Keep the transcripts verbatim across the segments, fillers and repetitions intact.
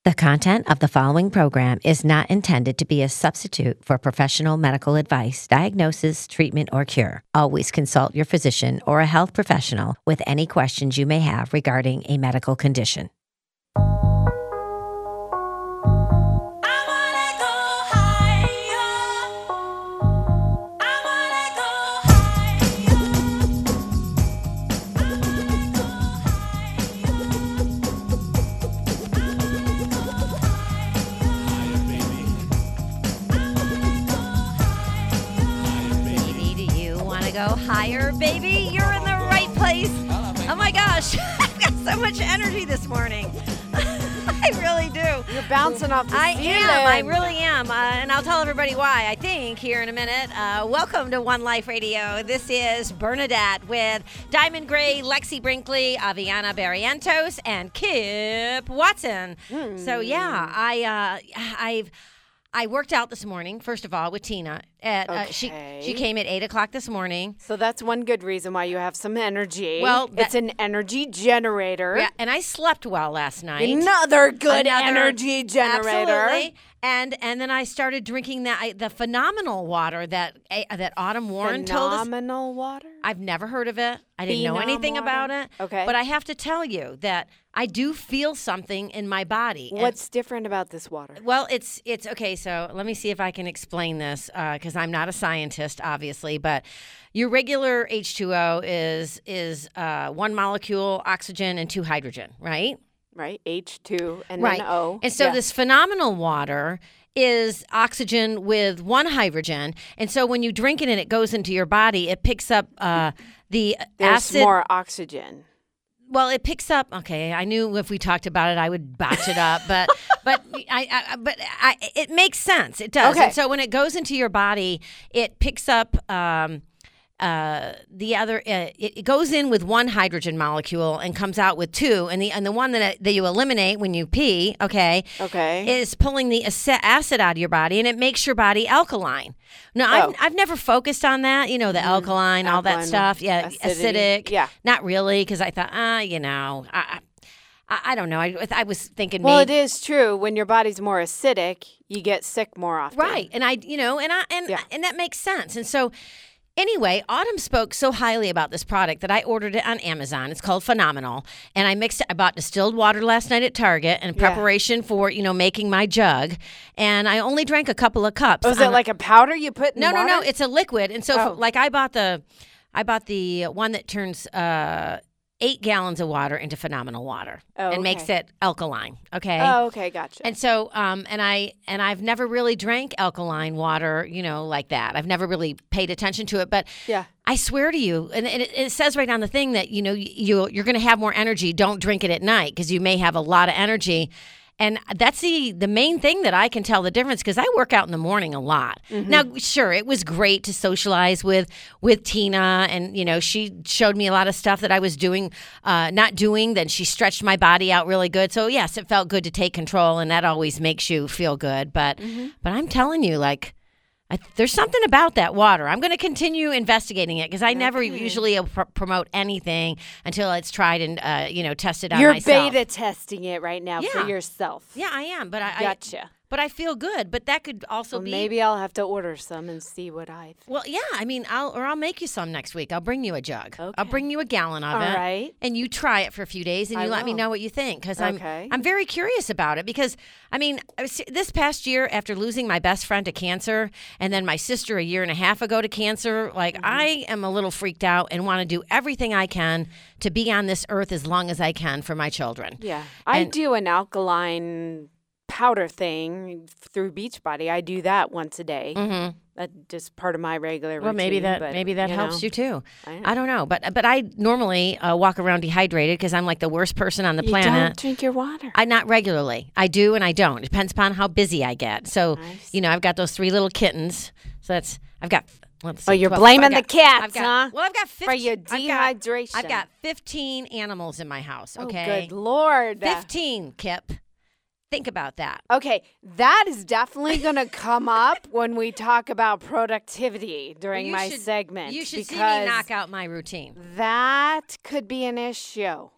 The content of the following program is not intended to be a substitute for professional medical advice, diagnosis, treatment, or cure. Always consult your physician or a health professional with any questions you may have regarding a medical condition. Go higher, baby. You're in the right place. Oh my gosh, I've got so much energy this morning. I really do. You're bouncing off the I ceiling. am. I really am. Uh, and I'll tell everybody why, I think, here in a minute. Uh, welcome to One Life Radio. This is Bernadette with Diamond Gray, Lexi Brinkley, Aviana Barrientos, and Kip Watson. Mm. So, yeah, I, uh, I've... I worked out this morning, first of all, with Tina. At, okay. uh, she she came at eight o'clock this morning. So that's one good reason why you have some energy. Well, that, it's an energy generator. Yeah, and I slept well last night. Another good Another, energy generator. Absolutely. And and then I started drinking that the phenomenal water that uh, that Autumn Warren told us. Phenomenal water? I've never heard of it. I didn't Phenom know anything water? about it. Okay. But I have to tell you that I do feel something in my body. What's and, different about this water? Well, it's it's okay. So let me see if I can explain this because uh, I'm not a scientist, obviously. But your regular H two O is is uh, one molecule oxygen and two hydrogen, right? Right, H two and right. then O. And so yeah. this phenomenal water is oxygen with one hydrogen. And so when you drink it and it goes into your body, it picks up uh, the There's acid. more oxygen. Well, it picks up. Okay, I knew if we talked about it, I would botch it up, but but I, I but I, it makes sense. It does. Okay. And so when it goes into your body, it picks up um, uh, the other. Uh, it, it goes in with one hydrogen molecule and comes out with two, and the and the one that that you eliminate when you pee, okay, okay, is pulling the acid out of your body, and it makes your body alkaline. No, oh. I've, I've never focused on that, you know, the mm, alkaline, all that stuff. Yeah, acidity. acidic. Yeah. Not really, because I thought, ah, uh, you know, I, I, I don't know. I, I was thinking well, maybe. Well, it is true. When your body's more acidic, you get sick more often. Right. And I, you know, and I, and, yeah. and that makes sense. And so, anyway, Autumn spoke so highly about this product that I ordered it on Amazon. It's called Phenomenal. And I mixed it. I bought distilled water last night at Target in preparation yeah. for, you know, making my jug. And I only drank a couple of cups. Was it like a powder you put in No, water? no, no. It's a liquid. And so, oh. for, like, I bought the, I bought the one that turns uh, eight gallons of water into Phenomenal water oh, and okay. makes it alkaline. Okay. Oh, okay, gotcha. And so, um, and I and I've never really drank alkaline water, you know, like that. I've never really paid attention to it, but yeah. I swear to you, and it, it says right on the thing that you know you you're going to have more energy. Don't drink it at night because you may have a lot of energy. And that's the, the main thing that I can tell the difference because I work out in the morning a lot. Mm-hmm. Now, sure, it was great to socialize with with Tina, and you know she showed me a lot of stuff that I was doing, uh, not doing. Then she stretched my body out really good. So yes, it felt good to take control, and that always makes you feel good. But mm-hmm. but I'm telling you, like. I, there's something about that water. I'm going to continue investigating it because I okay. never usually pr- promote anything until it's tried and uh, you know tested on You're myself. You're beta testing it right now yeah. for yourself. Yeah, I am. But I gotcha. I, but I feel good. But that could also well, be maybe I'll have to order some and see what I. Think. Well, yeah. I mean, I'll or I'll make you some next week. I'll bring you a jug. Okay. I'll bring you a gallon of All it. All right. And you try it for a few days, and you I let will. me know what you think because okay. I'm I'm very curious about it because I mean I was, this past year after losing my best friend to cancer and then my sister a year and a half ago to cancer, like mm-hmm. I am a little freaked out and want to do everything I can to be on this earth as long as I can for my children. Yeah, I and, do an alkaline powder thing through Beachbody. I do that once a day. Mm-hmm. That's just part of my regular routine. Well, maybe that but, maybe that you helps know, you too. I, I don't know, but but I normally uh, walk around dehydrated because I'm like the worst person on the you planet. Don't drink your water. I not regularly. I do and I don't. It depends upon how busy I get. So nice. you know, I've got those three little kittens. So that's I've got. Let's see, oh, you're twelve, blaming got, the cats, I've got, huh? Well, I've got fifteen for your dehydration. I've got, I've got fifteen animals in my house. Okay. Oh, good Lord. Fifteen, Kip. Think about that. Okay, that is definitely going to come up when we talk about productivity during you my should, segment. You should see me knock out my routine. That could be an issue.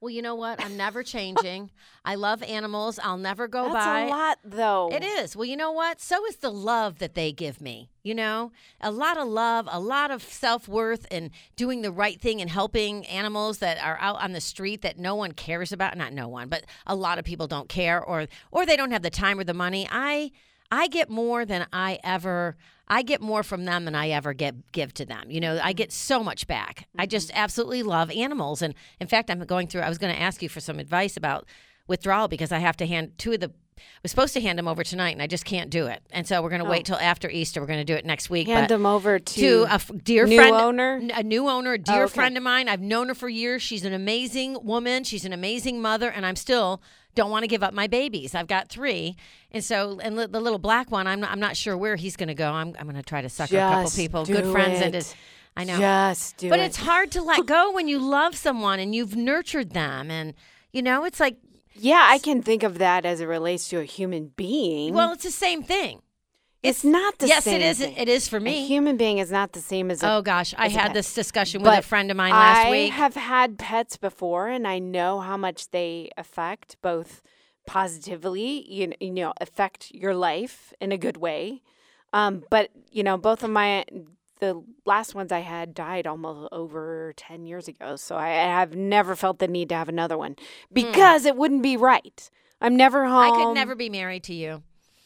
Well, you know what? I'm never changing. I love animals. I'll never go That's by. a lot, though. It is. Well, you know what? So is the love that they give me. You know, a lot of love, a lot of self-worth, and doing the right thing and helping animals that are out on the street that no one cares about. Not no one, but a lot of people don't care, or or they don't have the time or the money. I I get more than I ever. I get more from them than I ever get give to them. You know, I get so much back. I just absolutely love animals, and in fact, I'm going through. I was going to ask you for some advice about withdrawal because I have to hand two of the. I was supposed to hand them over tonight, and I just can't do it. And so we're going to Oh. wait till after Easter. We're going to do it next week. Hand but them over to, to a f- dear new friend, owner? n- a new owner, a dear Oh, okay. friend of mine. I've known her for years. She's an amazing woman. She's an amazing mother, and I'm still don't want to give up my babies. I've got three, and so and li- the little black one, I'm not, I'm not sure where he's going to go. I'm I'm going to try to sucker a couple Just people, do good friends, it. into. I know, Just do but it. it's hard to let go when you love someone and you've nurtured them, and you know it's like, Yeah, I can think of that as it relates to a human being. well, it's the same thing. it's, not the yes, same. it is. thing. It is for A me. human being is not the same as a. Oh gosh, I as a had pet. this discussion with a But friend of mine last I week. have had pets before, and I know how much they affect both positively, you know, you know affect your life in a good way. Um, but you know, both of my the last ones I had died almost over ten years ago, so I, I have never felt the need to have another one because it wouldn't be right. I'm never home. I could never be married to you.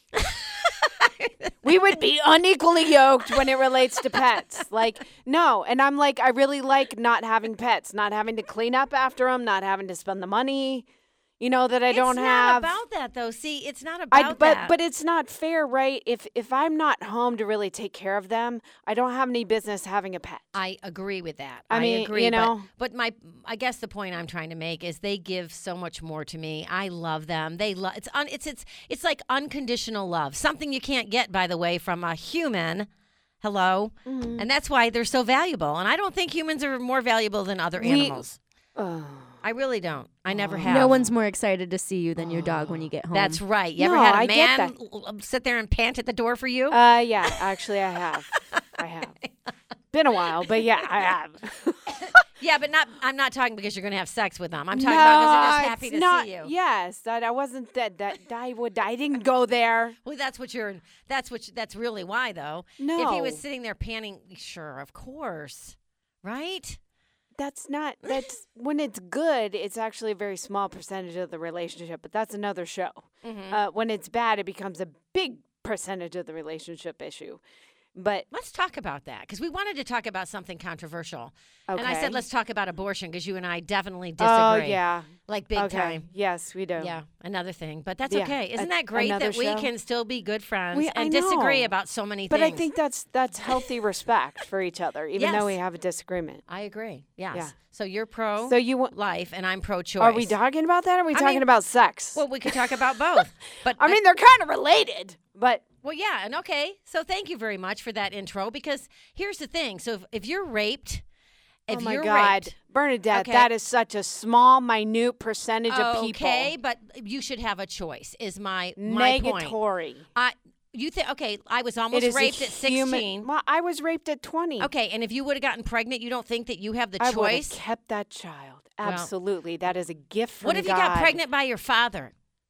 We would be unequally yoked when it relates to pets. Like, no. And I'm like, I really like not having pets, not having to clean up after them, not having to spend the money, you know, that I don't it's have. not about that though. See, it's not I, about but that. but it's not fair, right? If if I'm not home to really take care of them, I don't have any business having a pet. I agree with that. I mean, agree, you but- know. But, my, I guess the point I'm trying to make is they give so much more to me. I love them. They love. It's un, It's it's it's like unconditional love. Something you can't get, by the way, from a human. Hello, Mm-hmm. and that's why they're so valuable. And I don't think humans are more valuable than other We- animals. Oh. I really don't. I never have. No one's more excited to see you than your dog when you get home. That's right. You ever No, had a I get man l- sit there and pant at the door for you? Uh, yeah, actually, I have. I have. Been a while, but yeah, I have. Yeah, but not. I'm not talking because you're going to have sex with them. I'm talking no, about because they're just happy it's to not, see you. Yes, that I wasn't that that I would. I didn't go there. Well, that's what you're. That's what. You, that's really why, though. If he No. was sitting there panting, sure, of course, right? That's not. That's when it's good. It's actually a very small percentage of the relationship, but that's another show. Mm-hmm. Uh, when it's bad, it becomes a big percentage of the relationship issue. But Let's talk about that because we wanted to talk about something controversial, and I Okay. said let's talk about abortion because you and I definitely disagree. oh yeah, like big okay, time. yes, we do. Yeah, another thing, but that's Yeah, okay. Isn't a- that great another that we show. can still be good friends We- I and disagree know. about so many But things? I think that's that's healthy respect for each other, even though we Yes. have a disagreement. I agree. Yes. Yeah. So you're pro So you want? life, and I'm pro choice. Are we talking about that? Or are we I talking mean- about sex? Well, we could talk about both. But I mean, they're kind of related, but well, yeah, and okay. So thank you very much for that intro because here's the thing. So if, if you're raped, if oh my you're God, raped, Bernadette, Okay. that is such a small, minute percentage of people. okay, but you should have a choice. Is my my point. Negatory. I you think okay? I was It almost is a raped at human- sixteen. Well, I was raped at twenty. Okay, and if you would have gotten pregnant, you don't think that you have the I would have choice? kept that child. Well, Absolutely, that is a gift from What if you God. got pregnant by your father,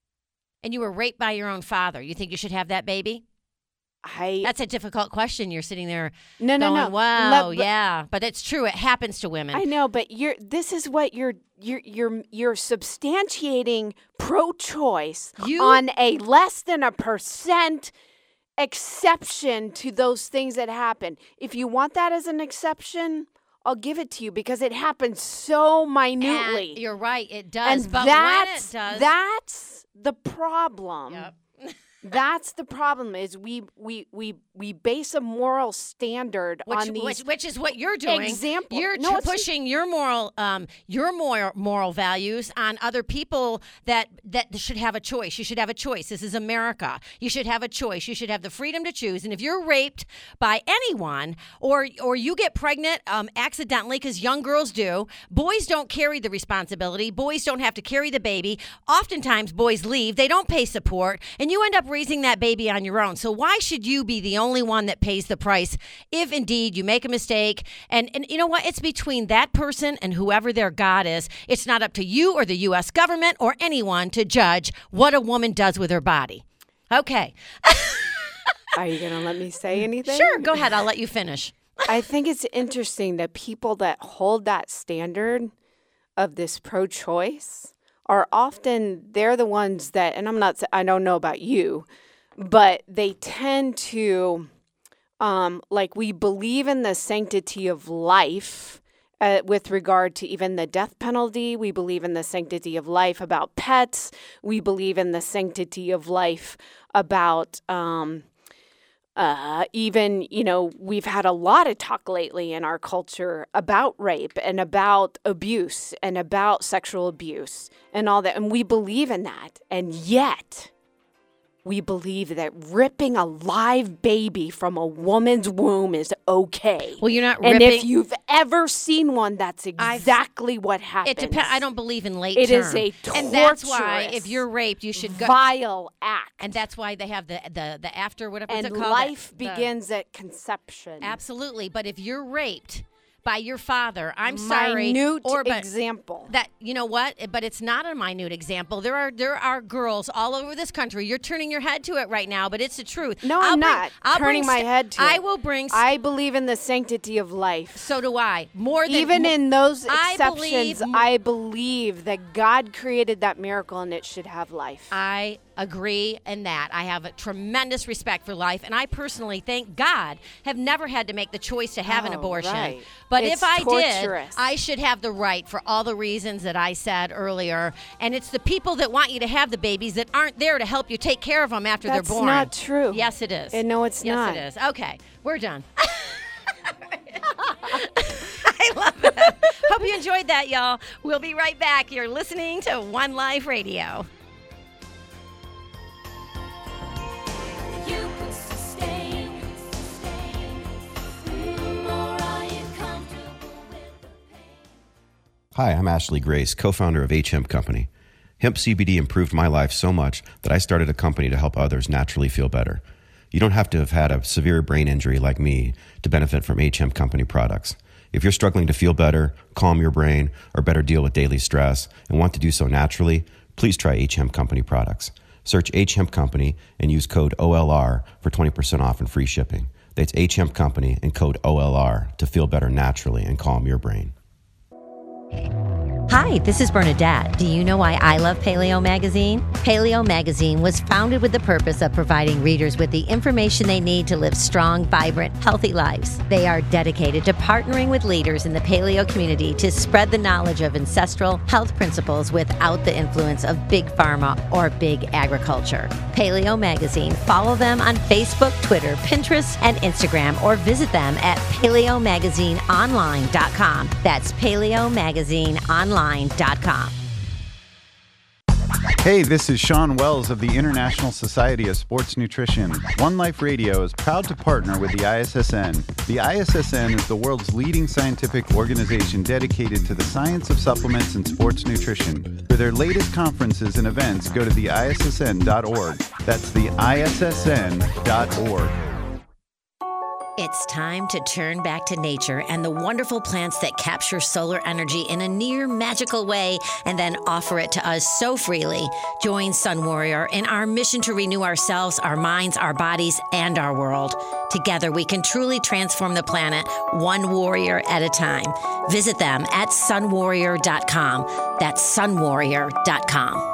and you were raped by your own father? You think you should have that baby? I That's a difficult question. You're sitting there no no going, no. "Wow, Le- but- yeah," but it's true. It happens to women. I know, but you're. This is what you're. You're you're you're substantiating pro-choice You- on a less than a percent exception to those things that happen. If you want that as an exception, I'll give it to you because it happens so minutely. And you're right. It does. And but that's when it does, that's the problem. Yep. That's the problem is we we we we base a moral standard Which, on these which, which is what you're doing. example- You're No, tr- it's- pushing your moral, um, your moral moral values on other people that that should have a choice. You should have a choice. This is America. You should have a choice. You should have the freedom to choose. And if you're raped by anyone, or or you get pregnant um, accidentally, because young girls do, boys don't carry the responsibility. Boys don't have to carry the baby. Oftentimes, boys leave. They don't pay support, and you end up raising that baby on your own. So why should you be the only one that pays the price if indeed you make a mistake? And, and you know what? It's between that person and whoever their God is. It's not up to you or the U S government or anyone to judge what a woman does with her body. Okay. Are you going to let me say anything? Sure. Go ahead. I'll let you finish. I think it's interesting that people that hold that standard of this pro-choice are often, they're the ones that, and I'm not, I don't know about you, but they tend to, um, like we believe in the sanctity of life uh, with regard to even the death penalty. We believe in the sanctity of life about pets. We believe in the sanctity of life about, um, Uh, even, you know, we've had a lot of talk lately in our culture about rape and about abuse and about sexual abuse and all that. And we believe in that. And yet we believe that ripping a live baby from a woman's womb is okay. Well, you're not and ripping. And if you've ever seen one, that's exactly I've, what happens. It depends. I don't believe in late It term. is a torturous, and that's why if you're raped, you should go. Vile act. And that's why they have the the, the after, whatever and it's called. life the, begins at conception. Absolutely. But if you're raped by your father, I'm minute sorry. Minute or, but example. That, you know what? But it's not a minute example. There are there are girls all over this country. You're turning your head to it right now, but it's the truth. No, I'll I'm bring, not I'll turning bring my st- head to I it. will bring. St- I believe in the sanctity of life. So do I. More than even mo- in those I exceptions, believe, I believe that God created that miracle and it should have life. I agree in that. I have a tremendous respect for life, and I personally, thank God, have never had to make the choice to have oh, an abortion. Right. But it's if I torturous. did, I should have the right for all the reasons that I said earlier. And it's the people that want you to have the babies that aren't there to help you take care of them after That's they're born. not true. Yes, it is. And no, it's yes, not. Yes, it is. Okay, we're done. I love it. Hope you enjoyed that, y'all. We'll be right back. You're listening to One Life Radio. Hi, I'm Ashley Grace, co-founder of H Hemp Company. Hemp C B D improved my life so much that I started a company to help others naturally feel better. You don't have to have had a severe brain injury like me to benefit from H Hemp Company products. If you're struggling to feel better, calm your brain, or better deal with daily stress and want to do so naturally, please try H Hemp Company products. Search H Hemp Company and use code O L R for twenty percent off and free shipping. That's H Hemp Company and code O L R to feel better naturally and calm your brain. Hi, this is Bernadette. Do you know why I love Paleo Magazine? Paleo Magazine was founded with the purpose of providing readers with the information they need to live strong, vibrant, healthy lives. They are dedicated to partnering with leaders in the paleo community to spread the knowledge of ancestral health principles without the influence of big pharma or big agriculture. Paleo Magazine. Follow them on Facebook, Twitter, Pinterest, and Instagram, or visit them at paleo magazine online dot com. That's paleo magazine online dot com. Hey, this is Sean Wells of the International Society of Sports Nutrition. One Life Radio is proud to partner with the I S S N. The I S S N is the world's leading scientific organization dedicated to the science of supplements and sports nutrition. For their latest conferences and events, go to the I S S N dot org. That's the I S S N dot org. It's time to turn back to nature and the wonderful plants that capture solar energy in a near magical way and then offer it to us so freely. Join Sun Warrior in our mission to renew ourselves, our minds, our bodies, and our world. Together, we can truly transform the planet one warrior at a time. Visit them at sun warrior dot com. That's sun warrior dot com.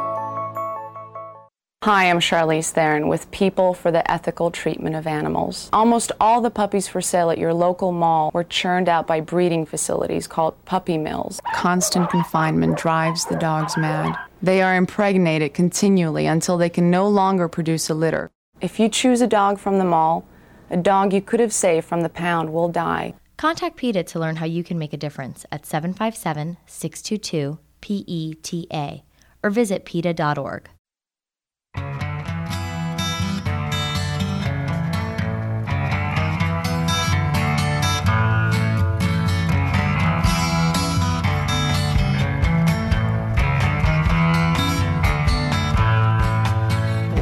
Hi, I'm Charlize Theron with People for the Ethical Treatment of Animals. Almost all the puppies for sale at your local mall were churned out by breeding facilities called puppy mills. Constant confinement drives the dogs mad. They are impregnated continually until they can no longer produce a litter. If you choose a dog from the mall, a dog you could have saved from the pound will die. Contact PETA to learn how you can make a difference at seven five seven, six two two, P E T A or visit PETA dot org.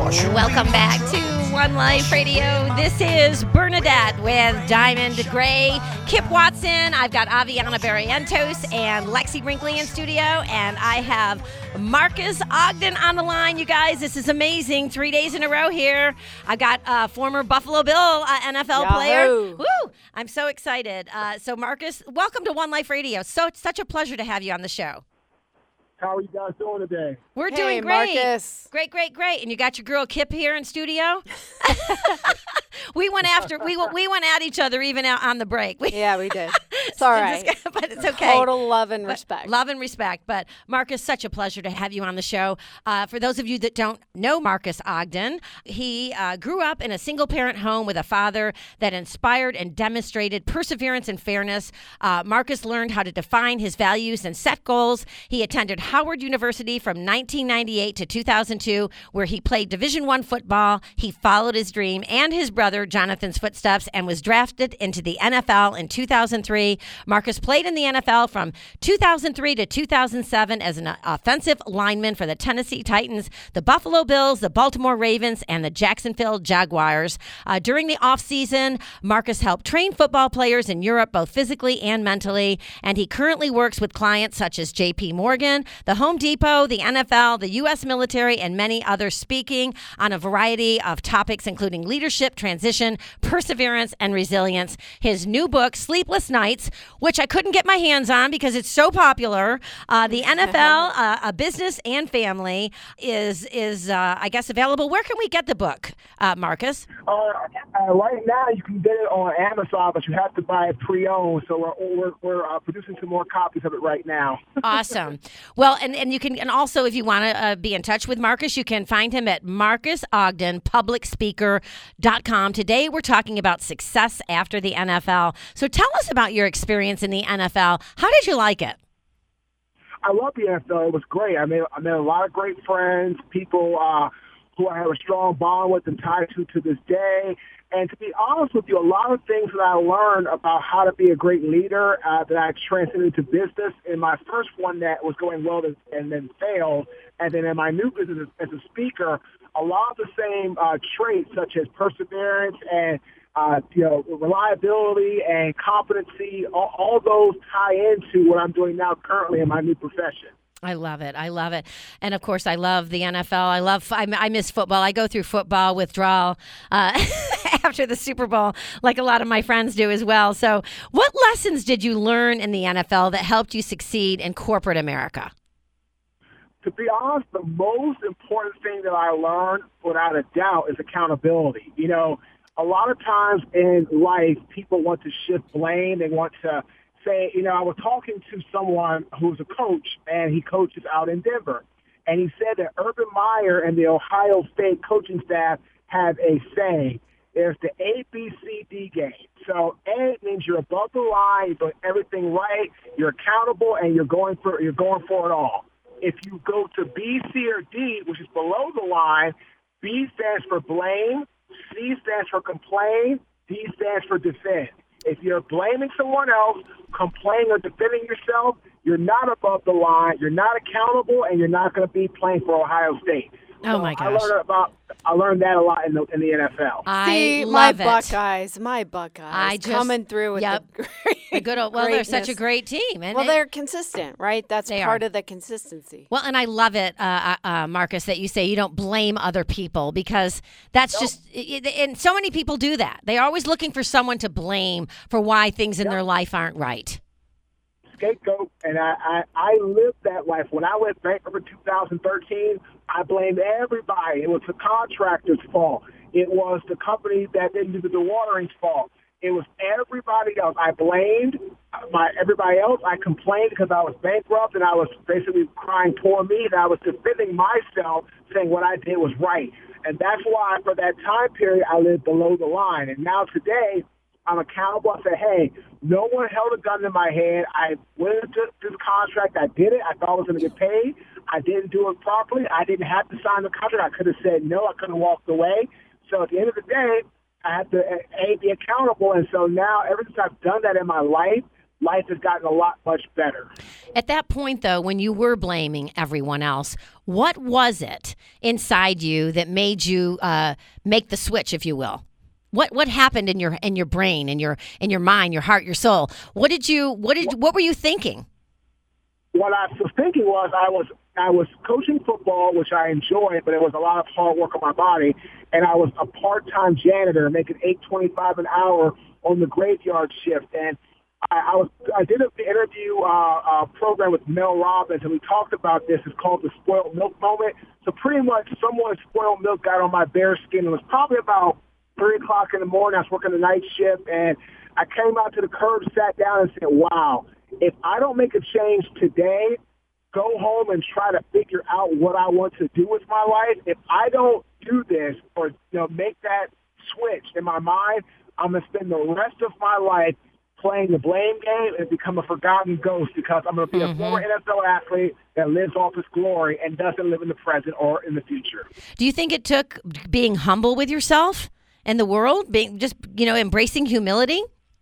Welcome back to One Life Radio. This is Bernadette with Diamond Gray, Kip Watson. I've got Aviana Barrientos and Lexi Brinkley in studio, and I have Marcus Ogden on the line. You guys, this is amazing. Three days in a row here. I got a uh, former Buffalo Bill uh, N F L Yahoo. player. Woo! I'm so excited. Uh, so, Marcus, welcome to One Life Radio. So it's such a pleasure to have you on the show. How are you guys doing today? We're Hey, doing great. Marcus. Great, great, great. And you got your girl Kip here in studio? we went after we went- we went at each other even out on the break. We, Yeah, we did. It's all right. but it's okay. Total love and But respect. Love and respect. But Marcus, such a pleasure to have you on the show. Uh, for those of you that don't know Marcus Ogden, he uh, grew up in a single-parent home with a father that inspired and demonstrated perseverance and fairness. Uh, Marcus learned how to define his values and set goals. He attended Howard University from nineteen ninety-eight to two thousand two, where he played Division One football. He followed his dream and his brother Jonathan's footsteps and was drafted into the N F L in two thousand three. Marcus played in the N F L from two thousand three to two thousand seven as an offensive lineman for the Tennessee Titans, the Buffalo Bills, the Baltimore Ravens, and the Jacksonville Jaguars. Uh, during the offseason, Marcus helped train football players in Europe, both physically and mentally, and he currently works with clients such as J P Morgan, the Home Depot, the N F L, the U S military, and many others, speaking on a variety of topics, including leadership, transition, perseverance, and resilience. His new book, Sleepless Nights, which I couldn't get my hands on because it's so popular, uh, the N F L, uh, a business and family, is, is uh, I guess, available. Where can we get the book, uh, Marcus? Uh, uh, right now, you can get it on Amazon, but you have to buy it pre-owned. So we're we're, we're uh, producing some more copies of it right now. Awesome. Well, and, and you can, and also if you want to uh, be in touch with Marcus, you can find him at marcus ogden public speaker dot com. Today we're talking about success after the N F L. So tell us about your experience in the N F L. How did you like it? I love the N F L. It was great. I made I made a lot of great friends, people uh, who I have a strong bond with and tied to to this day. And to be honest with you, a lot of things that I learned about how to be a great leader uh, that I transcended to business. In my first one that was going well and then failed, and then in my new business as a speaker, a lot of the same uh, traits such as perseverance and uh, you know reliability and competency, all, all those tie into what I'm doing now currently in my new profession. I love it. I love it. And of course, I love the N F L. I love, I, I miss football. I go through football withdrawal uh, after the Super Bowl, like a lot of my friends do as well. So what lessons did you learn in the N F L that helped you succeed in corporate America? To be honest, the most important thing that I learned, without a doubt, is accountability. You know, a lot of times in life, people want to shift blame. They want to say, you know, I was talking to someone who's a coach, and he coaches out in Denver. And he said that Urban Meyer and the Ohio State coaching staff have a saying. There's the A, B, C, D game. So A means you're above the line, you're doing everything right, you're accountable, and you're going for you're going for it all. If you go to B, C, or D, which is below the line, B stands for blame, C stands for complain, D stands for defend. If you're blaming someone else, complaining or defending yourself, you're not above the line, you're not accountable, and you're not going to be playing for Ohio State. Oh, So my gosh. I learned about I learned that a lot in the in the N F L. See, I my love it. Buckeyes, my Buckeyes, I just- coming through with yep. the great, The good old, well, they're such a greatness. great team. And Well, it- they're consistent, right? That's They part are. of the consistency. Well, and I love it, uh, uh, Marcus, that you say you don't blame other people because that's just, it, it- and so many people do that. They're always looking for someone to blame for why things in their life aren't right. Scapegoat, and I, I, I lived that life. When I went bankrupt in two thousand thirteen, I blamed everybody. It was the contractor's fault. It was the company that didn't do the dewatering's fault. It was everybody else. I blamed my everybody else. I complained because I was bankrupt, and I was basically crying, poor me, and I was defending myself, saying what I did was right. And that's why, for that time period, I lived below the line. And now today, I'm accountable. I say, hey, no one held a gun to my head. I went into this contract. I did it. I thought I was going to get paid. I didn't do it properly. I didn't have to sign the contract. I could have said no. I could have walked away. So at the end of the day, I have to, A, be accountable. And so now, ever since I've done that in my life, life has gotten a lot much better. At that point, though, when you were blaming everyone else, what was it inside you that made you uh, make the switch, if you will? What what happened in your in your brain, in your in your mind, your heart, your soul? What did you what did what were you thinking? What I was thinking was I was I was coaching football, which I enjoyed, but it was a lot of hard work on my body, and I was a part-time janitor making eight twenty-five an hour on the graveyard shift, and I, I was I did an interview uh, uh, program with Mel Robbins, and we talked about this. It's called the spoiled milk moment. So pretty much, someone's spoiled milk got on my bare skin. It was probably about three o'clock in the morning. I was working the night shift, and I came out to the curb, sat down, and said, "Wow, if I don't make a change today, go home and try to figure out what I want to do with my life. If I don't do this or you know make that switch in my mind, I'm gonna spend the rest of my life playing the blame game and become a forgotten ghost because I'm going to be mm-hmm. a former N F L athlete that lives off his glory and doesn't live in the present or in the future." Do you think it took being humble with yourself and the world, being just, you know, embracing humility?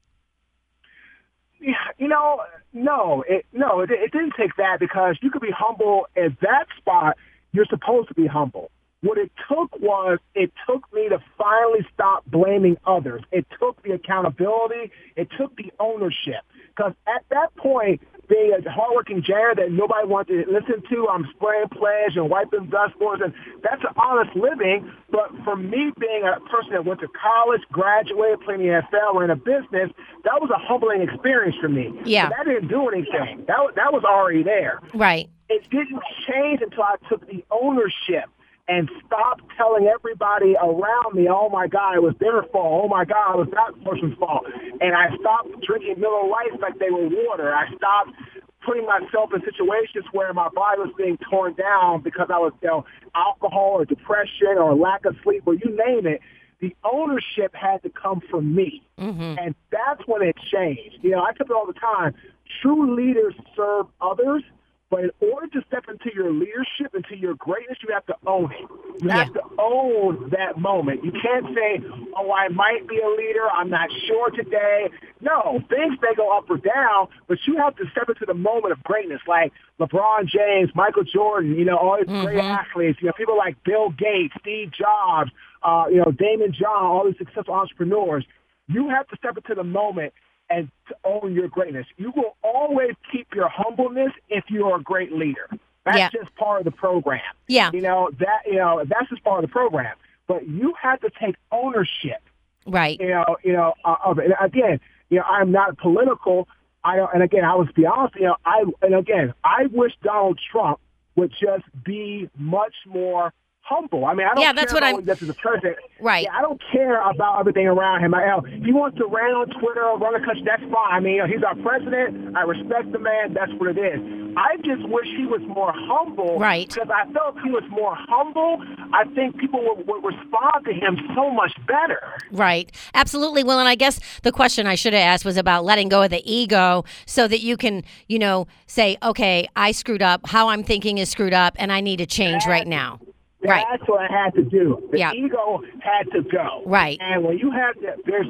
Yeah, you know, no, it, no, it, it didn't take that because you could be humble at that spot. You're supposed to be humble. What it took was it took me to finally stop blaming others. It took the accountability. It took the ownership. Because at that point, being a hardworking janitor that nobody wanted to listen to, I'm spraying pledge and wiping dustboards, and that's an honest living. But for me being a person that went to college, graduated, played in the N F L, ran a business, that was a humbling experience for me. Yeah. But that didn't do anything. That, that was already there. Right. It didn't change until I took the ownership and stop telling everybody around me, "Oh, my God, it was their fault. Oh, my God, it was that person's fault." And I stopped drinking Miller Lights like they were water. I stopped putting myself in situations where my body was being torn down because I was, you know, alcohol or depression or lack of sleep or you name it. The ownership had to come from me. Mm-hmm. And that's when it changed. You know, I tell it all the time, true leaders serve others. But in order to step into your leadership, into your greatness, you have to own it. You have yeah. to own that moment. You can't say, "Oh, I might be a leader. I'm not sure today." No, things may go up or down, but you have to step into the moment of greatness, like LeBron James, Michael Jordan, you know, all these mm-hmm. great athletes, you know, people like Bill Gates, Steve Jobs, uh, you know, Damon John, all these successful entrepreneurs. You have to step into the moment and to own your greatness. You will always keep your humbleness if you're a great leader. That's yeah. just part of the program. Yeah. You know, that you know, that's just part of the program. But you have to take ownership. Right. You know, you know, uh, of it. And again, you know, I'm not political. I and again, I was be honest, you know, I and again, I wish Donald Trump would just be much more humble. I mean, I don't yeah, care that's what about I'm, this as a president. Right. Yeah, I don't care about everything around him. I, you know, he wants to rant on Twitter or run a country. That's fine. I mean, you know, he's our president. I respect the man. That's what it is. I just wish he was more humble. Right. Because I felt if he was more humble, I think people would, would respond to him so much better. Right. Absolutely. Well, and I guess the question I should have asked was about letting go of the ego so that you can, you know, say, okay, I screwed up. How I'm thinking is screwed up, and I need to change That's, right now. That's right. what I had to do. The yeah. ego had to go. Right. And when you have that, there's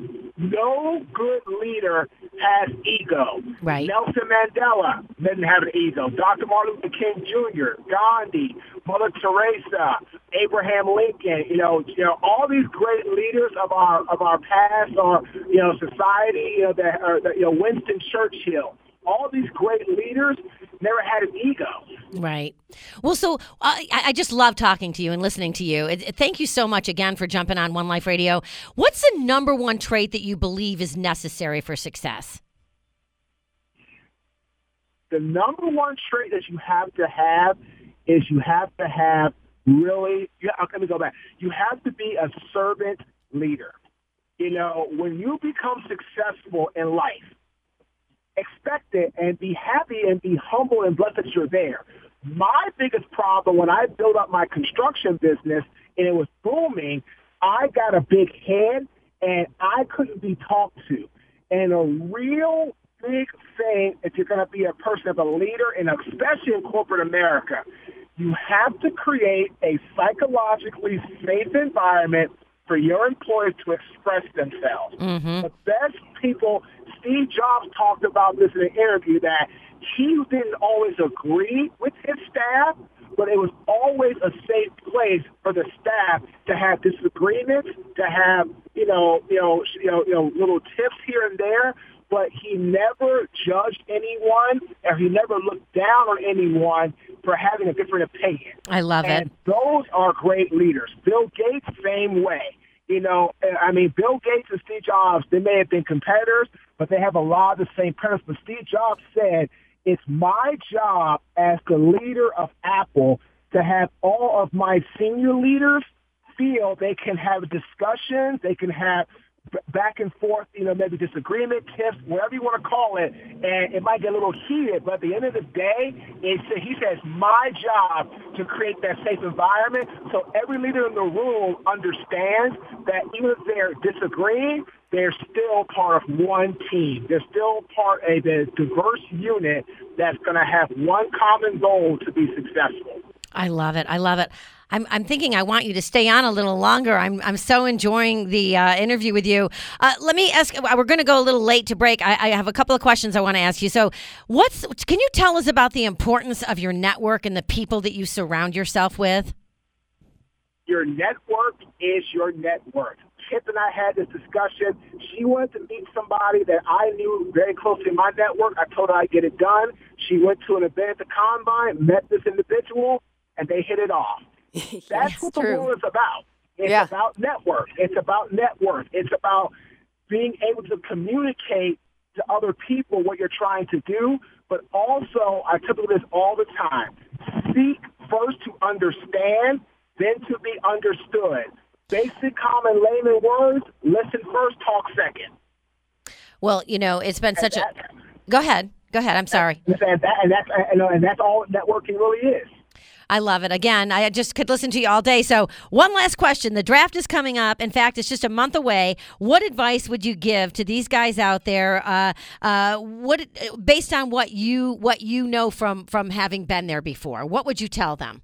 no good leader has ego. Right. Nelson Mandela didn't have an ego. Doctor Martin Luther King Junior, Gandhi, Mother Teresa, Abraham Lincoln, you know, you know, all these great leaders of our of our past or, you know, society, you know, that or, you know, Winston Churchill. All these great leaders never had an ego. Right. Well, so uh, I, I just love talking to you and listening to you. It, it, thank you so much again for jumping on One Life Radio. What's the number one trait that you believe is necessary for success? The number one trait that you have to have is you have to have really, yeah, let me go back. You have to be a servant leader. You know, when you become successful in life, expect it and be happy and be humble and blessed that you're there. My biggest problem when I built up my construction business and it was booming, I got a big head and I couldn't be talked to. And a real big thing, if you're going to be a person of a leader, and especially in corporate America, you have to create a psychologically safe environment for your employees to express themselves. Mm-hmm. The best people, Steve Jobs talked about this in an interview, that he didn't always agree with his staff, but it was always a safe place for the staff to have disagreements, to have, you know, you know, you know, you know, little tips here and there. But he never judged anyone, or he never looked down on anyone for having a different opinion. I love and it. Those are great leaders. Bill Gates, same way. You know, I mean, Bill Gates and Steve Jobs, they may have been competitors, but they have a lot of the same principles. Steve Jobs said, it's my job as the leader of Apple to have all of my senior leaders feel they can have discussions, they can have back and forth, you know, maybe disagreement, tips, whatever you want to call it, and it might get a little heated, but at the end of the day, it's, he says, my job to create that safe environment so every leader in the room understands that even if they're disagreeing, they're still part of one team. They're still part of a diverse unit that's going to have one common goal to be successful. I love it. I love it. I'm, I'm thinking I want you to stay on a little longer. I'm I'm so enjoying the uh, interview with you. Uh, let me ask. We're going to go a little late to break. I, I have a couple of questions I want to ask you. So, what's can you tell us about the importance of your network and the people that you surround yourself with? Your network is your net worth. Kip and I had this discussion. She wanted to meet somebody that I knew very closely in my network. I told her I'd get it done. She went to an event at the Combine, met this individual, and they hit it off. That's yes, what the true. world is about. It's yeah. about network. It's about net worth. It's about being able to communicate to other people what you're trying to do, but also, I tell people this all the time, seek first to understand, then to be understood. Basic, common, layman words, listen first, talk second. Well, you know, it's been And such that, a... Go ahead. Go ahead. I'm sorry. And, that, and, that's, and, and that's all networking really is. I love it. Again, I just could listen to you all day. So one last question. The draft is coming up. In fact, it's just a month away. What advice would you give to these guys out there, uh, uh, what based on what you what you know from, from having been there before? What would you tell them?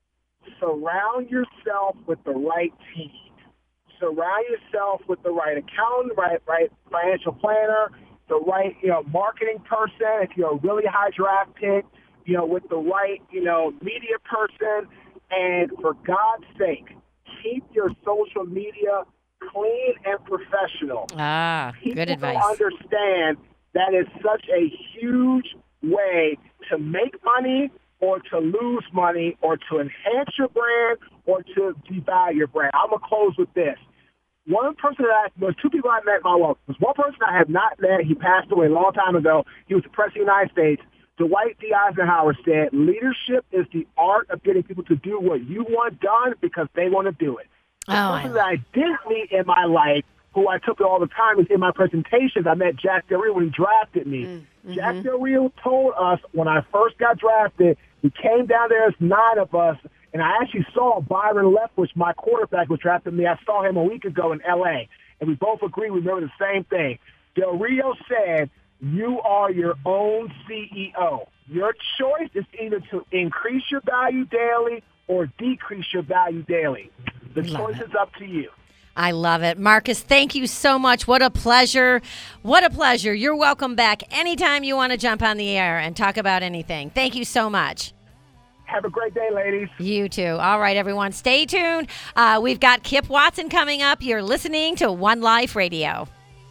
Surround yourself with the right team. Surround yourself with the right accountant, right, right financial planner, the right, you know, marketing person. If you're a really high draft pick, you know, with the right, you know, media person. And for God's sake, keep your social media clean and professional. Ah, People good advice. don't understand that is such a huge way to make money or to lose money or to enhance your brand or to devalue your brand. I'm going to close with this. One person that I, there's two people I met in my life. There's one person I have not met. He passed away a long time ago. He was the President of the United States. Dwight D. Eisenhower said, leadership is the art of getting people to do what you want done because they want to do it. The Oh, person I- that I didn't meet in my life, who I took all the time, is in my presentations. I met Jack Del Rio when he drafted me. Mm-hmm. Jack Del Rio told us when I first got drafted, we came down there as nine of us, and I actually saw Byron Leftwich, my quarterback, was drafted me. I saw him a week ago in L A, and we both agreed we remember the same thing. Del Rio said, you are your own C E O. Your choice is either to increase your value daily or decrease your value daily. The Love choice it. is up to you. I love it. Marcus, thank you so much. What a pleasure. What a pleasure. You're welcome back anytime you want to jump on the air and talk about anything. Thank you so much. Have a great day, ladies. You too. All right, everyone, stay tuned. Uh, we've got Kip Watson coming up. You're listening to One Life Radio.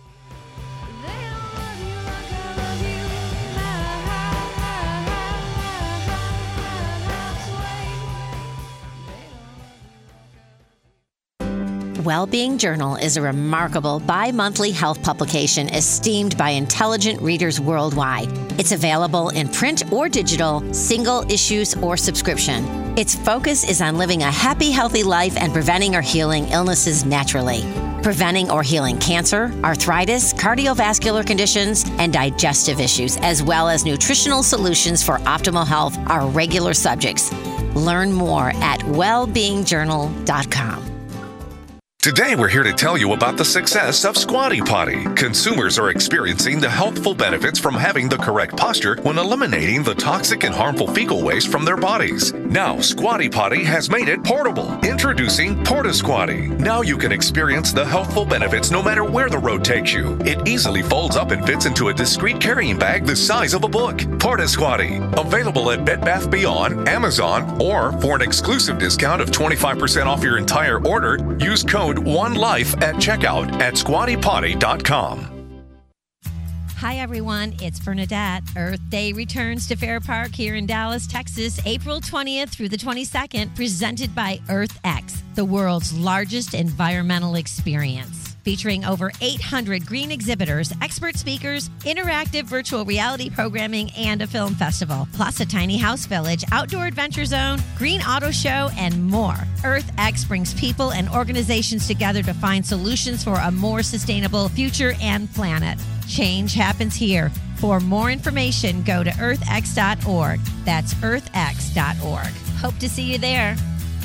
Wellbeing Journal is a remarkable bi-monthly health publication esteemed by intelligent readers worldwide. It's available in print or digital, single issues or subscription. Its focus is on living a happy, healthy life and preventing or healing illnesses naturally. Preventing or healing cancer, arthritis, cardiovascular conditions, and digestive issues, as well as nutritional solutions for optimal health are regular subjects. Learn more at well being journal dot com. Today, we're here to tell you about the success of Squatty Potty. Consumers are experiencing the healthful benefits from having the correct posture when eliminating the toxic and harmful fecal waste from their bodies. Now, Squatty Potty has made it portable. Introducing Porta Squatty. Now you can experience the healthful benefits no matter where the road takes you. It easily folds up and fits into a discreet carrying bag the size of a book. Porta Squatty. Available at Bed Bath Beyond, Amazon, or for an exclusive discount of twenty-five percent off your entire order, use code ONELIFE at checkout at squatty potty dot com. Hi, everyone. It's Bernadette. Earth Day returns to Fair Park here in Dallas, Texas, April twentieth through the twenty-second, presented by EarthX, the world's largest environmental experience. Featuring over eight hundred green exhibitors, expert speakers, interactive virtual reality programming, and a film festival, plus a tiny house village, outdoor adventure zone, green auto show, and more. EarthX brings people and organizations together to find solutions for a more sustainable future and planet. Change happens here. For more information, go to earth x dot org. That's earth x dot org. Hope to see you there.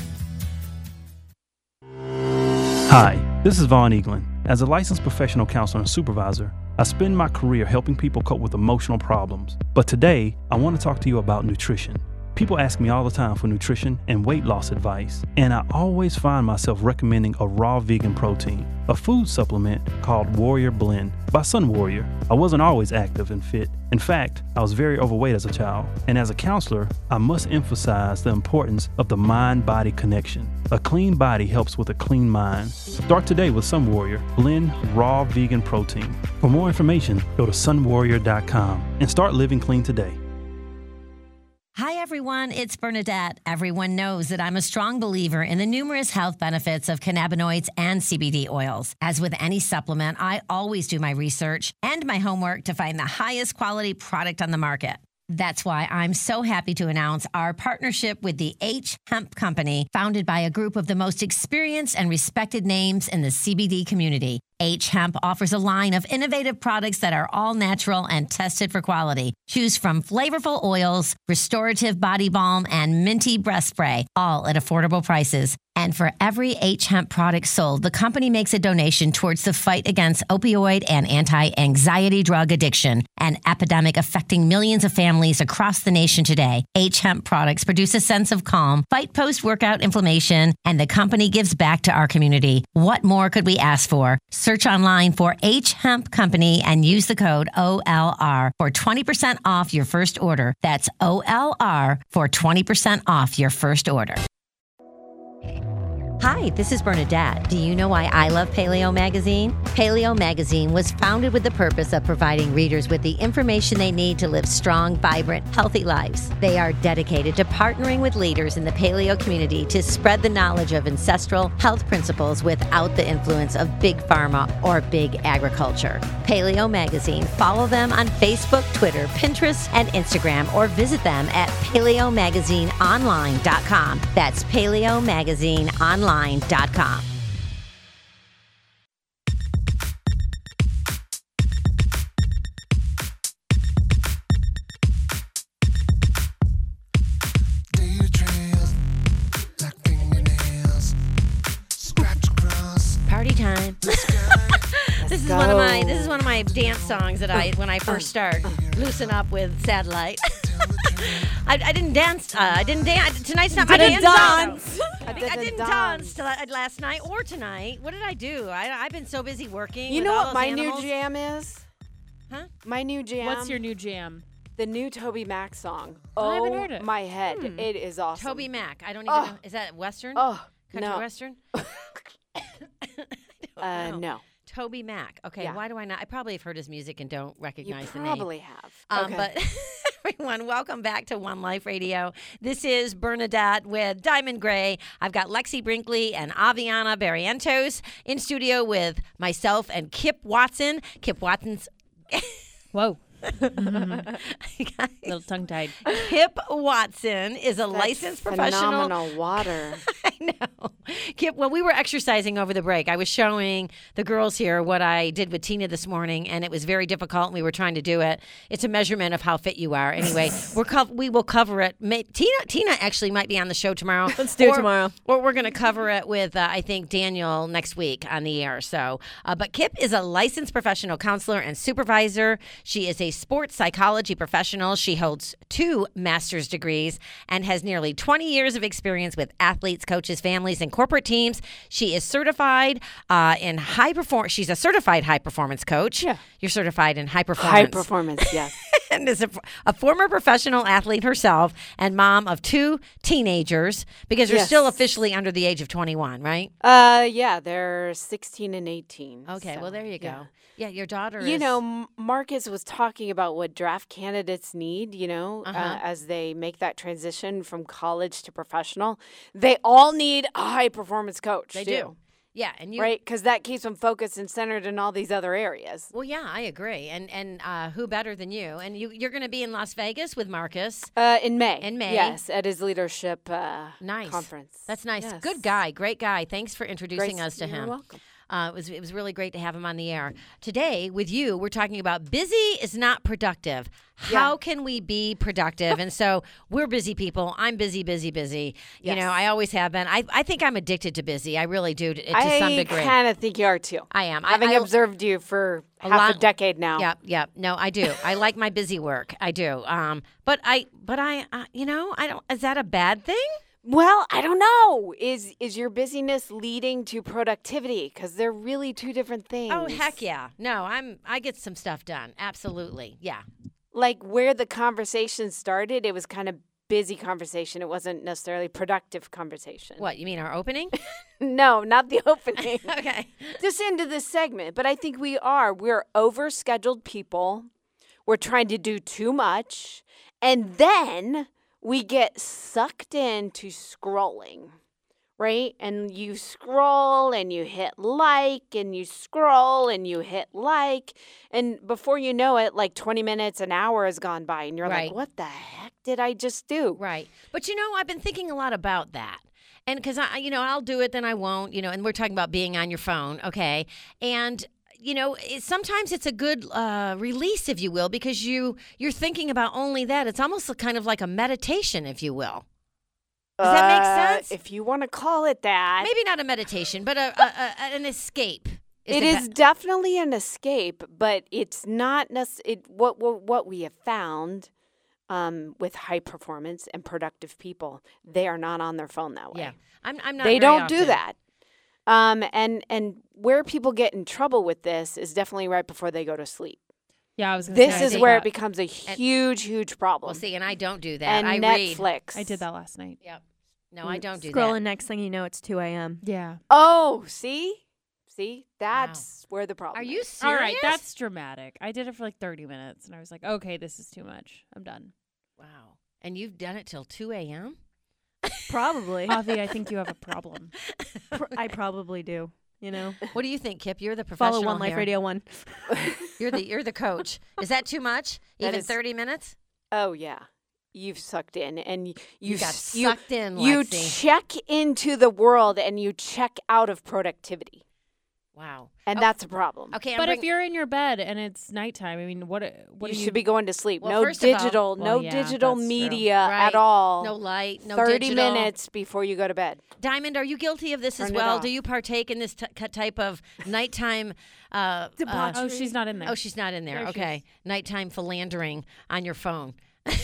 Hi, this is Vaughn Eaglin. As a licensed professional counselor and supervisor, I spend my career helping people cope with emotional problems. But today, I want to talk to you about nutrition. People ask me all the time for nutrition and weight loss advice, and I always find myself recommending a raw vegan protein, a food supplement called Warrior Blend by Sun Warrior. I wasn't always active and fit. In fact, I was very overweight as a child, and as a counselor, I must emphasize the importance of the mind-body connection. A clean body helps with a clean mind. Start today with Sun Warrior Blend Raw Vegan Protein. For more information, go to sun warrior dot com and start living clean today. Hi, everyone. It's Bernadette. Everyone knows that I'm a strong believer in the numerous health benefits of cannabinoids and C B D oils. As with any supplement, I always do my research and my homework to find the highest quality product on the market. That's why I'm so happy to announce our partnership with the H Hemp Company, founded by a group of the most experienced and respected names in the C B D community. H Hemp offers a line of innovative products that are all natural and tested for quality. Choose from flavorful oils, restorative body balm, and minty breath spray, all at affordable prices. And for every H Hemp product sold, the company makes a donation towards the fight against opioid and anti-anxiety drug addiction, an epidemic affecting millions of families across the nation today. H Hemp products produce a sense of calm, fight post-workout inflammation, and the company gives back to our community. What more could we ask for? Search online for H Hemp Company and use the code O L R for twenty percent off your first order. That's O L R for twenty percent off your first order. Hi, this is Bernadette. Do you know why I love Paleo Magazine? Paleo Magazine was founded with the purpose of providing readers with the information they need to live strong, vibrant, healthy lives. They are dedicated to partnering with leaders in the paleo community to spread the knowledge of ancestral health principles without the influence of big pharma or big agriculture. Paleo Magazine. Follow them on Facebook, Twitter, Pinterest, and Instagram, or visit them at paleo magazine online dot com. That's paleo magazine online dot com. Party time. This is go. one of my this is one of my dance songs that I when I first start loosen up with Satellite. I, I didn't dance. Uh, I didn't dance. Tonight's not my Didn't dance. dance. song, though. I think I Didn't didn't dance. dance till I, last night or tonight. What did I do? I, I've been so busy working. You with know all what those my animals. new jam is? Huh? My new jam. What's your new jam? The new Toby Mac song. I Oh, haven't heard it. my head. Hmm. It is awesome. Toby Mac. I don't even Oh. know. Is that Western? Oh, Country no. Western? Uh, know. no. Toby Mac. Okay, Yeah. why do I not? I probably have heard his music and don't You recognize the name. probably have. Um, okay. But everyone, welcome back to One Life Radio. This is Bernadette with Diamond Gray. I've got Lexi Brinkley and Aviana Barrientos in studio with myself and Kip Watson. Kip Watson's Whoa. Little tongue-tied. Kip Watson is a That's licensed professional. phenomenal water. I know. Kip, well, we were exercising over the break. I was showing the girls here what I did with Tina this morning, and it was very difficult, and we were trying to do it. It's a measurement of how fit you are. Anyway, we're co- we will cover it. May- Tina Tina actually might be on the show tomorrow. Let's do or, it tomorrow. Or we're going to cover it with, uh, I think, Daniel next week on the air. So, uh, but Kip is a licensed professional counselor and supervisor. She is a sports psychology professional. She holds two master's degrees and has nearly twenty years of experience with athletes, coaches, families, and corporate teams. She is certified uh, in high perform. She's a certified high performance coach. Yeah. You're certified in high performance. High performance, yes. And is a, a former professional athlete herself and mom of two teenagers, because you're Yes. still officially under the age of twenty-one, right? Uh, yeah, they're sixteen and eighteen. Okay, so, well, there you go. yeah. Yeah, your daughter You is... know, M- Marcus was talking about what draft candidates need, you know, Uh-huh. uh, as they make that transition from college to professional. They all need a high performance coach. They too, do. Yeah, and you... Right? Because that keeps them focused and centered in all these other areas. Well, yeah, I agree. And and uh, who better than you? And you, you're going to be in Las Vegas with Marcus. Uh, in May. In May. Yes, at his leadership uh, Nice. conference. That's nice. Yes. Good guy. Great guy. Thanks for introducing Great- us to you're him. welcome. Uh, it was it was really great to have him on the air. Today with you, we're talking about busy is not productive. How Yeah. can we be productive? And so we're busy people. I'm busy, busy, busy. You Yes. know, I always have been. I, I think I'm addicted to busy. I really do to, to I some degree. kind of think you are too. I am. I- Having I- observed you for A half lot- a decade now. Yeah, yeah. No, I do. I like my busy work. I do. Um, but I, but I, uh, you know, I don't. Is that a bad thing? Well, I don't know. Is is your busyness leading to productivity? Because they're really two different things. Oh heck yeah! No, I'm. I get some stuff done. Absolutely. Yeah. Like where the conversation started, it was kind of busy conversation. It wasn't necessarily productive conversation. What you mean? Our opening? No, not the opening. Okay. Just into this segment. But I think we are. We're overscheduled people. We're trying to do too much, and then we get sucked into scrolling, right? And you scroll and you hit like and you scroll and you hit like. And before you know it, like twenty minutes, an hour has gone by. And you're Right. like, what the heck did I just do? Right. But you know, I've been thinking a lot about that. And because I, you know, I'll do it, then I won't, you know, and we're talking about being on your phone. Okay. And, you know, it, sometimes it's a good uh, release, if you will, because you, you're thinking about only that. It's almost kind of like a meditation, if you will. Does that make Uh, sense? If you want to call it that. Maybe not a meditation, but a, a, a an escape. It the is be- definitely an escape, but it's not necessarily it, what, what what we have found um, with high performance and productive people. They are not on their phone that way. Yeah. I'm, I'm not They very don't do often. that. Um, and and where people get in trouble with this is definitely right before they go to sleep. Yeah, I was. Gonna This say, I is did where that. it becomes a huge, huge problem. Well, see, and I don't do that. and I read. Netflix. I did that last night. Yep. No, I don't do Scrolling, that. next thing you know, it's two a.m. Yeah. Oh, see, see, that's where the problem. Are you is. serious? All right, that's dramatic. I did it for like thirty minutes, and I was like, okay, this is too much. I'm done. Wow. And you've done it till two a.m.? Probably. Avi, I think you have a problem. Pr- I probably do. You know, What do you think, Kip? You're the professional follow One Life here. Radio One. You're the you're the coach. Is that too much? That Even is- thirty minutes? Oh yeah, you've sucked in, and y- you You got s- you, sucked in, You Lexi. check into the world, and you check out of productivity, Wow. and Oh, that's a problem. Okay, I'm But bring- if you're in your bed and it's nighttime, I mean, what? What you do should you be going to sleep. Well, no first of all- digital, Well, no yeah, digital that's true. media Right. at all. no light, no Thirty digital. minutes before you go to bed. Diamond, are you guilty of this as Turn it well? off. Do you partake in this t- type of nighttime? Uh, uh, Oh, she's not in there. oh, she's not in there. There she Okay, nighttime philandering on your phone.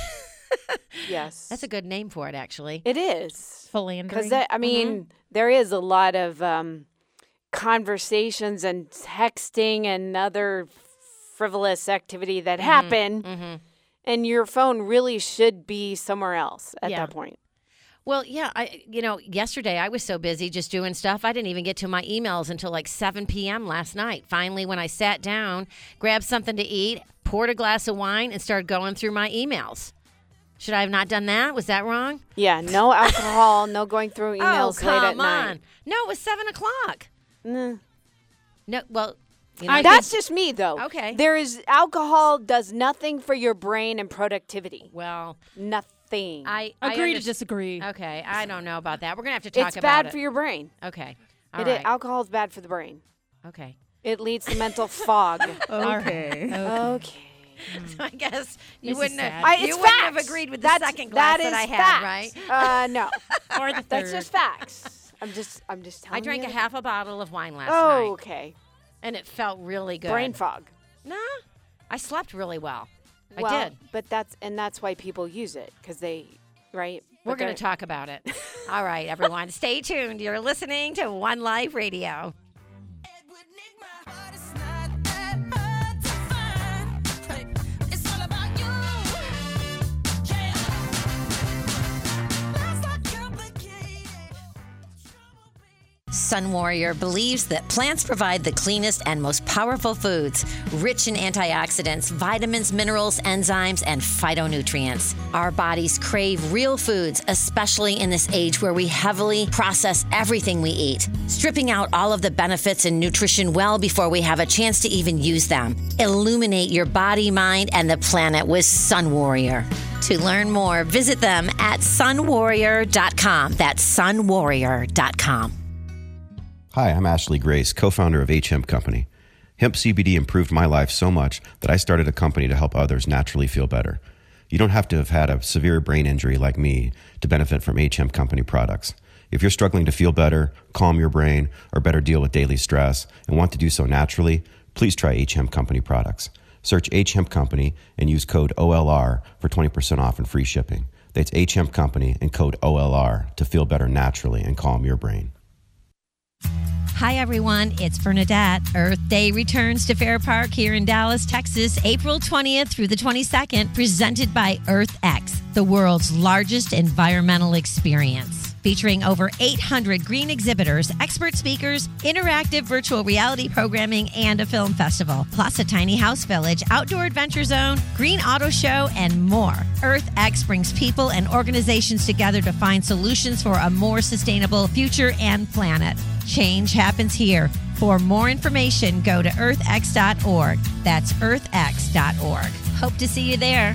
Yes, That's a good name for it, actually. It is Philandering. because I mean there is a lot of um, conversations and texting and other frivolous activity that happen, Mm-hmm. and your phone really should be somewhere else at Yeah. that point. Well, yeah, I you know, yesterday I was so busy just doing stuff. I didn't even get to my emails until like seven p.m. last night. Finally, when I sat down, grabbed something to eat, poured a glass of wine, and started going through my emails. Should I have not done that? Was that wrong? Yeah, no alcohol, no going through Oh, emails come late at on. night. No, it was seven o'clock. Mm. No, well, You know, That's just me, though. Okay. There is alcohol does nothing for your brain and productivity. Well, nothing. I Agree I to disagree. Okay, I don't know about that. We're gonna have to talk it's about bad it. for your brain. Okay. All It right. is, alcohol is bad for the brain. Okay. It leads to mental fog. Okay. Okay. So I guess you This is wouldn't have sad. I, you it's wouldn't facts. have agreed with the That's, second glass that, that I is had, right? facts. Uh, no. Or the That's third. just facts. I'm just, I'm just telling I drank you. a half a bottle of wine last Oh, night, okay. and it felt really good. Brain fog. Nah, I slept really well. I well, did. But that's and that's why people use it because they, right? We're But going to they're- talk about it. All right, everyone, stay tuned. You're listening to One Life Radio. Sun Warrior believes that plants provide the cleanest and most powerful foods, rich in antioxidants, vitamins, minerals, enzymes, and phytonutrients. Our bodies crave real foods, especially in this age where we heavily process everything we eat, stripping out all of the benefits and nutrition well before we have a chance to even use them. Illuminate your body, mind, and the planet with Sun Warrior. To learn more, visit them at sun warrior dot com. That's sun warrior dot com. Hi, I'm Ashley Grace, co-founder of H Hemp Company. Hemp C B D improved my life so much that I started a company to help others naturally feel better. You don't have to have had a severe brain injury like me to benefit from H Hemp Company products. If you're struggling to feel better, calm your brain, or better deal with daily stress and want to do so naturally, please try H Hemp Company products. Search H Hemp Company and use code O L R for twenty percent off and free shipping. That's H Hemp Company and code O L R to feel better naturally and calm your brain. Hi, everyone. It's Bernadette. Earth Day returns to Fair Park here in Dallas, Texas, April twentieth through the twenty-second, presented by EarthX, the world's largest environmental experience. Featuring over eight hundred green exhibitors, expert speakers, interactive virtual reality programming, and a film festival, plus a tiny house village, outdoor adventure zone, green auto show, and more. EarthX brings people and organizations together to find solutions for a more sustainable future and planet. Change happens here. For more information, go to earth x dot org. That's earth x dot org. Hope to see you there.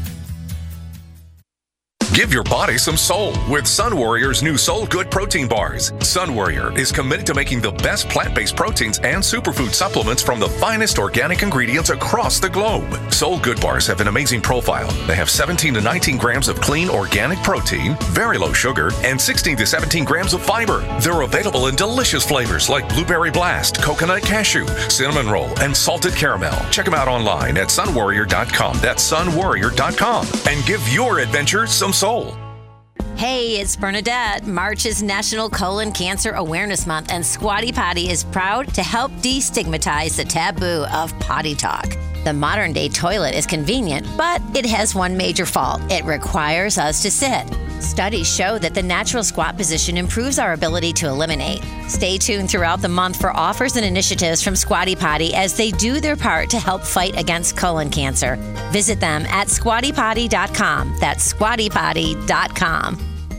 Give your body some soul with Sun Warrior's new Soul Good protein bars. Sun Warrior is committed to making the best plant-based proteins and superfood supplements from the finest organic ingredients across the globe. Soul Good bars have an amazing profile. They have seventeen to nineteen grams of clean organic protein, very low sugar, and sixteen to seventeen grams of fiber. They're available in delicious flavors like blueberry blast, coconut cashew, cinnamon roll, and salted caramel. Check them out online at sun warrior dot com. That's sun warrior dot com. And give your adventure some soul. Hey, it's Bernadette. March is National Colon Cancer Awareness Month, and Squatty Potty is proud to help destigmatize the taboo of potty talk. The modern day toilet is convenient, but it has one major fault. It requires us to sit. Studies show that the natural squat position improves our ability to eliminate. Stay tuned throughout the month for offers and initiatives from Squatty Potty as they do their part to help fight against colon cancer. Visit them at squatty potty dot com. That's squatty potty dot com.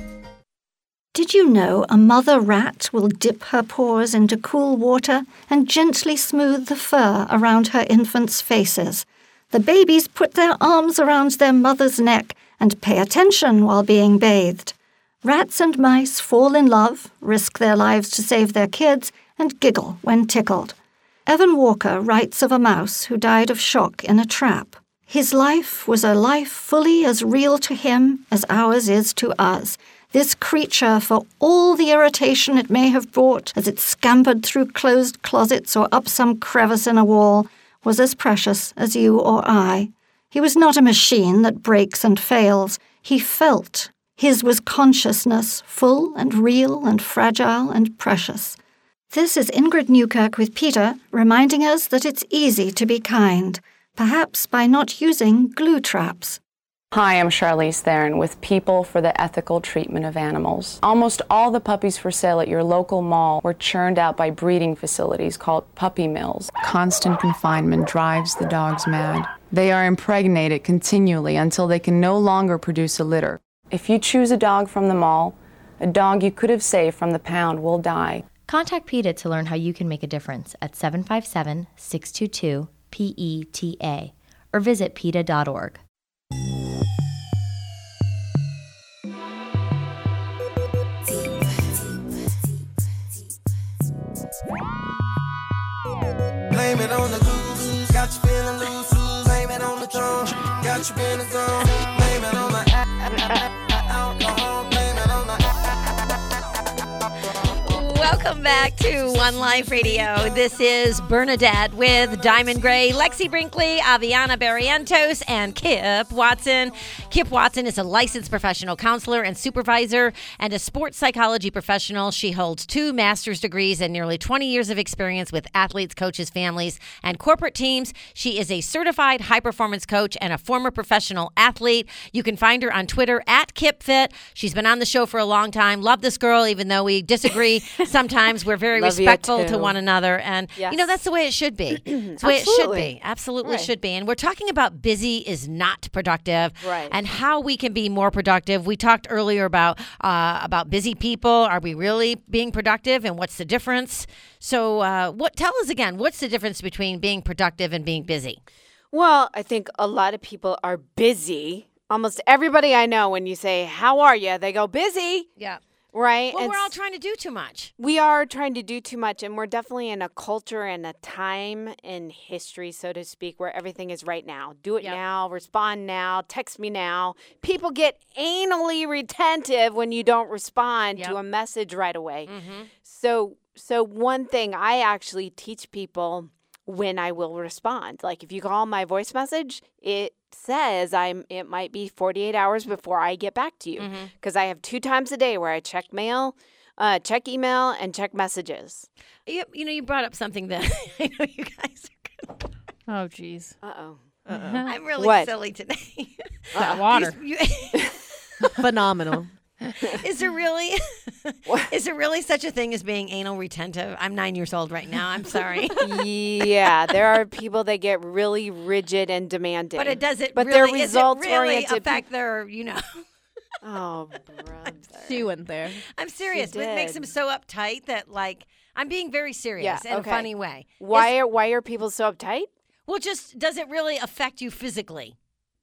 Did you know a mother rat will dip her paws into cool water and gently smooth the fur around her infants' faces? The babies put their arms around their mother's neck and pay attention while being bathed. Rats and mice fall in love, risk their lives to save their kids, and giggle when tickled. Evan Walker writes of a mouse who died of shock in a trap. His life was a life fully as real to him as ours is to us. This creature, for all the irritation it may have brought as it scampered through closed closets or up some crevice in a wall, was as precious as you or I. He was not a machine that breaks and fails. He felt. His was consciousness, full and real and fragile and precious. This is Ingrid Newkirk with Peter, reminding us that it's easy to be kind, perhaps by not using glue traps. Hi, I'm Charlize Theron with People for the Ethical Treatment of Animals. Almost all the puppies for sale at your local mall were churned out by breeding facilities called puppy mills. Constant confinement drives the dogs mad. They are impregnated continually until they can no longer produce a litter. If you choose a dog from the mall, a dog you could have saved from the pound will die. Contact PETA to learn how you can make a difference at seven five seven, six two two, P E T A or visit P E T A dot org. Blame it on the goose, got you feeling loose, loose. Blame it on the throne, got you in the zone. Blame it on the alcohol, blame it on the. Welcome back to One Life Radio. This is Bernadette with Diamond Gray, Lexi Brinkley, Aviana Barrientos, and Kip Watson. Kip Watson is a licensed professional counselor and supervisor and a sports psychology professional. She holds two master's degrees and nearly twenty years of experience with athletes, coaches, families, and corporate teams. She is a certified high-performance coach and a former professional athlete. You can find her on Twitter at KipFit. She's been on the show for a long time. Love this girl, even though we disagree sometimes. We're very Love you respectful too. to one another. And, Yes. you know, that's the way it should be. It's the way it should Absolutely. be. Absolutely Right. should be. And we're talking about busy is not productive. Right. And how we can be more productive. We talked earlier about uh, about busy people. Are we really being productive, and what's the difference? So, uh, what? Tell us again. What's the difference between being productive and being busy? Well, I think a lot of people are busy. Almost everybody I know, when you say, "How are you?" they go, "Busy." Yeah. Right? Well, And we're all s- trying to do too much. We are trying to do too much, and we're definitely in a culture and a time in history, so to speak, where everything is right now. Do it Yep. now, respond now, text me now. People get anally retentive when you don't respond Yep. to a message right away. Mm-hmm. So, so one thing I actually teach people when I will respond, like if you call my voice message, it says I'm. It might be forty-eight hours before I get back to you, Mhm. because I have two times a day where I check mail, uh, check email, and check messages. You, you know, you brought up something that I know you guys are good. Oh, jeez. Uh oh. I'm really What? silly today. That water. You- Phenomenal. Is there really is there really such a thing as being anal retentive? I'm nine years old right now. I'm sorry. Yeah, there are people that get really rigid and demanding. But it doesn't But really, they're is it results really oriented. affect their, you know. Oh, brother. She went there. I'm serious. But it makes did. them so uptight that, like, I'm being very serious Yeah, in okay. a funny way. Why Is- are why are people so uptight? well, just does it really affect you physically?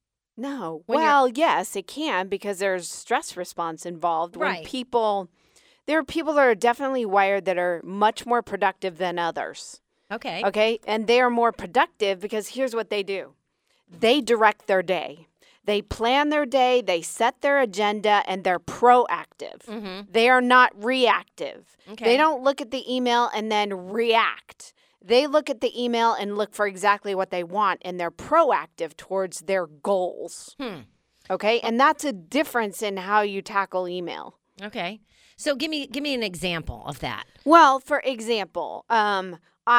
No. When you're- Well, yes, it can, because there's stress response involved. When Right. people, there are people that are definitely wired that are much more productive than others. Okay. Okay. And they are more productive because here's what they do. They direct their day. They plan their day, they set their agenda, and they're proactive. Mm-hmm. They are not reactive. Okay. They don't look at the email and then react. They look at the email and look for exactly what they want, and they're proactive towards their goals. Hmm. Okay? And that's a difference in how you tackle email. Okay. So give me give me an example of that. Well, for example, um,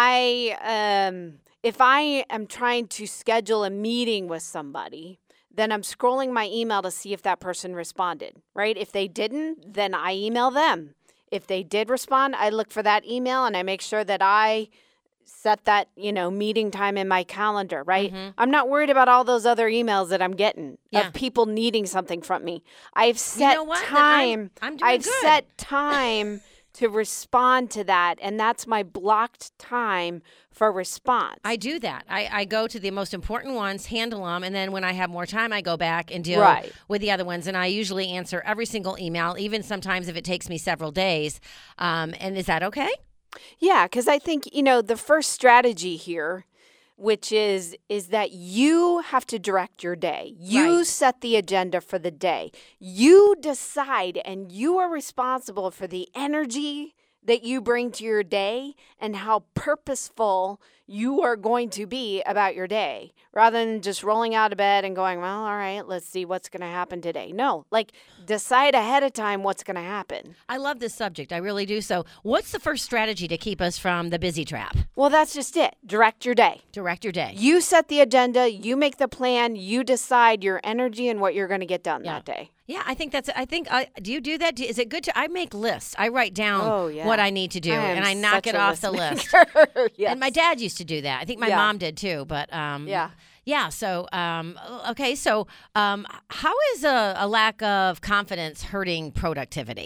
I um, if I am trying to schedule a meeting with somebody, then I'm scrolling my email to see if that person responded, right? If they didn't, then I email them. If they did respond, I look for that email and I make sure that I set that, you know, meeting time in my calendar, right? Mm-hmm. I'm not worried about all those other emails that I'm getting Yeah. of people needing something from me. I've set know what? Then I'm- time. I'm doing I've good. set time to respond to that, and that's my blocked time for response. I do that. I, I go to the most important ones, handle them, and then when I have more time, I go back and deal Right. with the other ones. And I usually answer every single email, even sometimes if it takes me several days. Um, and is that okay? Yeah, because I think, you know, the first strategy here, which is is that you have to direct your day. You Right. set the agenda for the day. You decide, and you are responsible for the energy that you bring to your day and how purposeful you are going to be about your day, rather than just rolling out of bed and going, well, all right, let's see what's going to happen today. No, like decide ahead of time what's going to happen. I love this subject. I really do. So what's the first strategy to keep us from the busy trap? Well, that's just it. Direct your day. Direct your day. You set the agenda, you make the plan, you decide your energy and what you're going to get done Yeah. that day. Yeah, I think that's. I think. I do you do that? Do- Is it good to? I make lists. I write down Oh, yeah. what I need to do, I am and I knock such it a off the list list. maker. Yes. And my dad used to do that. I think my Yeah. mom did too. But um, Yeah. yeah. So um, okay. So um, how is a, a lack of confidence hurting productivity?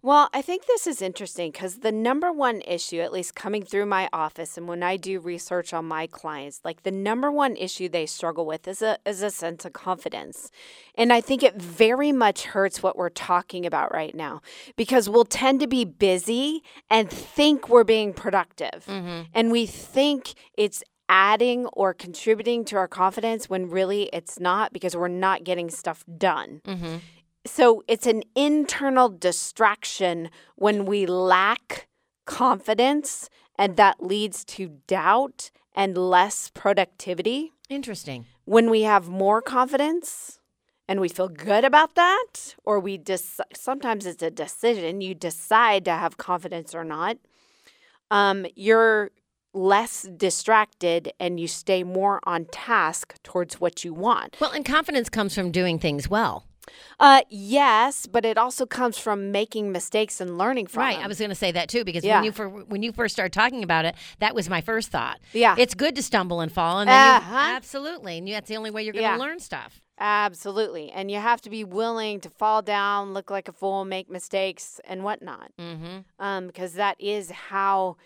Well, I think this is interesting because the number one issue, at least coming through my office and when I do research on my clients, like the number one issue they struggle with is a is a sense of confidence. And I think it very much hurts what we're talking about right now because we'll tend to be busy and think we're being productive. Mm-hmm. And we think it's adding or contributing to our confidence when really it's not because we're not getting stuff done. Mm-hmm. So it's an internal distraction when we lack confidence, and that leads to doubt and less productivity. Interesting. When we have more confidence and we feel good about that, or we just dec- sometimes it's a decision, you decide to have confidence or not, um, you're less distracted and you stay more on task towards what you want. Well, and confidence comes from doing things well. Uh, yes, but it also comes from making mistakes and learning from Right, them. I was going to say that too because Yeah. when you fir- when you first started talking about it, that was my first thought. Yeah. It's good to stumble and fall, and then Uh-huh. you, absolutely, and that's the only way you're going to Yeah. learn stuff. Absolutely. And you have to be willing to fall down, look like a fool, make mistakes, and whatnot. Mm-hmm. Um, because that is how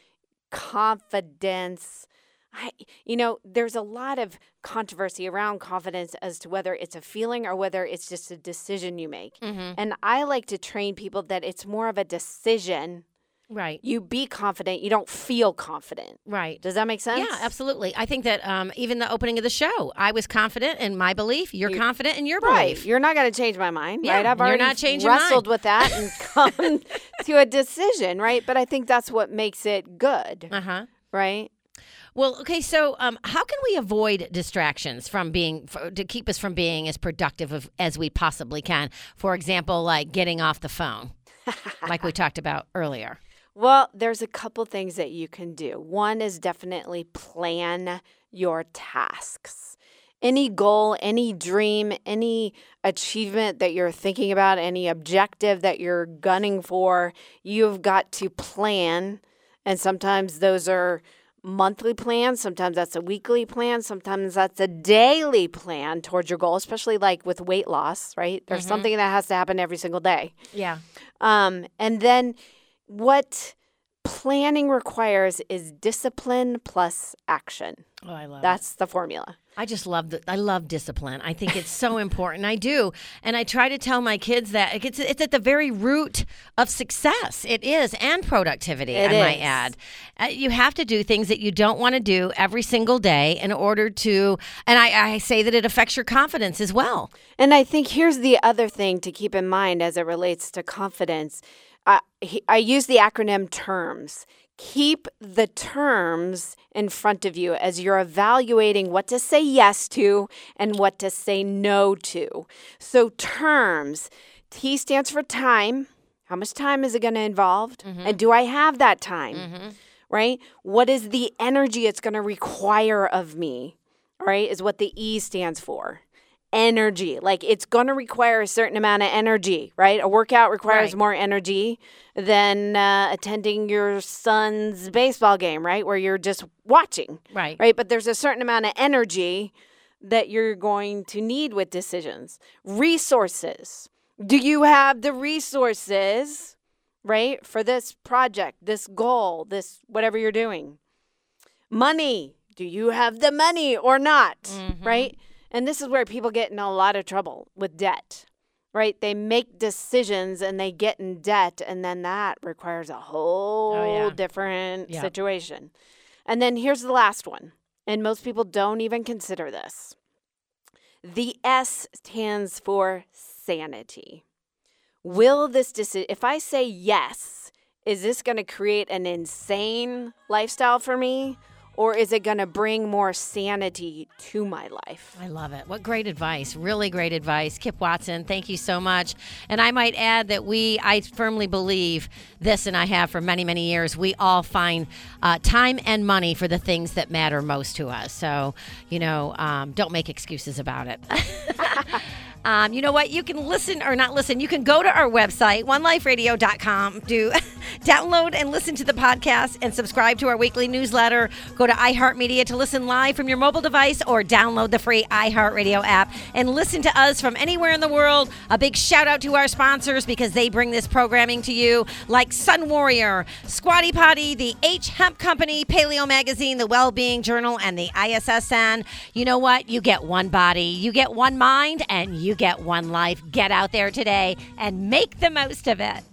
confidence. I, you know, there's a lot of controversy around confidence as to whether it's a feeling or whether it's just a decision you make. Mm-hmm. And I like to train people that it's more of a decision. Right. You be confident. You don't feel confident. Right. Does that make sense? Yeah, absolutely. I think that um, even the opening of the show, I was confident in my belief. You're You- confident in your Right. belief. You're not going to change my mind, Yeah, right? I've you're already not changing wrestled mine. with that and come to a decision, right? But I think that's what makes it good, Uh-huh. right? Well, okay, so um, how can we avoid distractions from being, for, to keep us from being as productive of, as we possibly can? For example, like getting off the phone, like we talked about earlier. Well, there's a couple things that you can do. One is definitely plan your tasks. Any goal, any dream, any achievement that you're thinking about, any objective that you're gunning for, you've got to plan. And sometimes those are monthly plans. Sometimes that's a weekly plan. Sometimes that's a daily plan towards your goal, especially like with weight loss, right? There's Mhm. something that has to happen every single day. Yeah. Um, and then what planning requires is discipline plus action. Oh, I love That's the formula. I just love the, I love discipline. I think it's so important. I do. And I try to tell my kids that it's, it's at the very root of success. It is, and productivity, It I might is. add. Uh, you have to do things that you don't want to do every single day in order to, and I, I say that it affects your confidence as well. And I think here's the other thing to keep in mind as it relates to confidence. I, he- I use the acronym TERMS. Keep the terms in front of you as you're evaluating what to say yes to and what to say no to. So terms, T stands for time. How much time is it going to involve? And do I have that time? Right? What is the energy it's going to require of me? All right, is what the E stands for. Energy. Like it's going to require a certain amount of energy, right? A workout requires Right. more energy than uh, attending your son's baseball game, right? Where you're just watching, Right. right? But there's a certain amount of energy that you're going to need with decisions. Resources. Do you have the resources, right, for this project, this goal, this whatever you're doing? Money. Do you have the money or not, right? And this is where people get in a lot of trouble with debt, right? They make decisions and they get in debt, and then that requires a whole yeah. different Yeah. situation. And then here's the last one, and most people don't even consider this. The S stands for sanity. Will this decision, if I say yes, is this going to create an insane lifestyle for me? Or is it going to bring more sanity to my life? I love it. What great advice. Really great advice. Kip Watson, thank you so much. And I might add that we, I firmly believe this, and I have for many, many years, we all find uh, time and money for the things that matter most to us. So, you know, um, don't make excuses about it. Um, you know what? You can listen or not listen. You can go to our website, one life radio dot com. Do Download and listen to the podcast and subscribe to our weekly newsletter. Go to iHeartMedia to listen live from your mobile device or download the free iHeartRadio app and listen to us from anywhere in the world. A big shout out to our sponsors because they bring this programming to you, like Sun Warrior, Squatty Potty, the H Hemp Company, Paleo Magazine, the Wellbeing Journal, and the I S S N. You know what? You get one body, you get one mind, and you get one life. Get out there today and make the most of it.